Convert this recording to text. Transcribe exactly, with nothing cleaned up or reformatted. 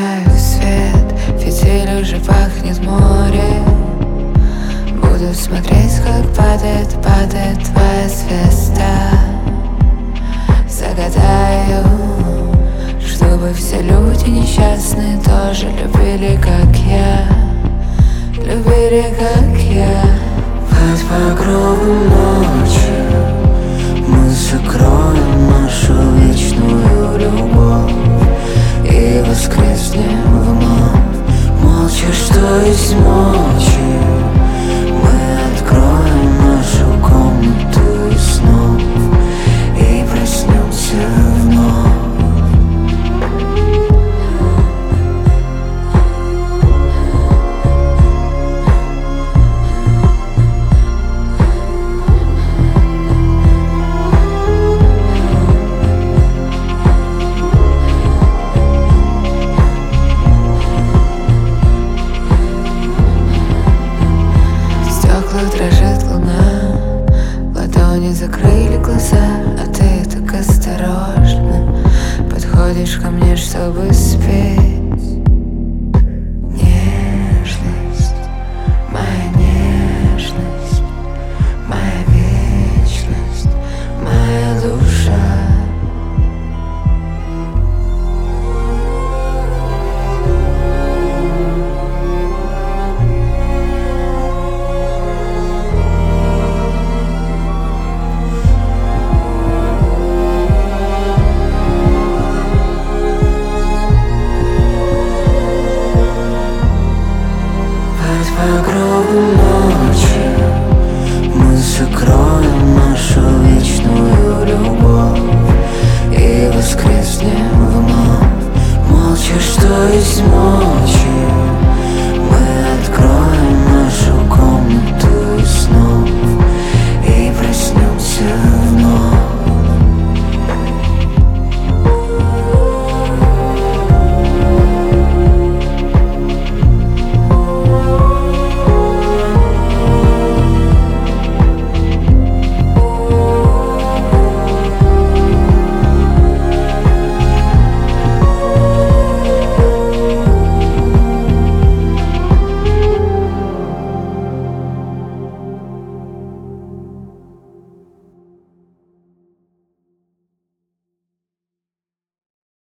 Зажигаю свет, фитиль уже пахнет море. Буду смотреть, как падает, падает твоя звезда. Загадаю, чтобы все люди несчастные тоже любили, как я. Любили, как я. Под покровом ночи мы закроем нашу вечную любовь и воскреснем вновь. Молча, что есть мочи, мы откроем нашу комнату и снов и проснемся вновь. Дрожит луна, ладони закрыли глаза, а ты так осторожно подходишь ко мне, чтобы спеть. Нежность, моя нежность, моя вечность, моя душа. Покровом ночи мы закроем нашу вечную любовь и воскреснем вновь. Молча, что есть мочи,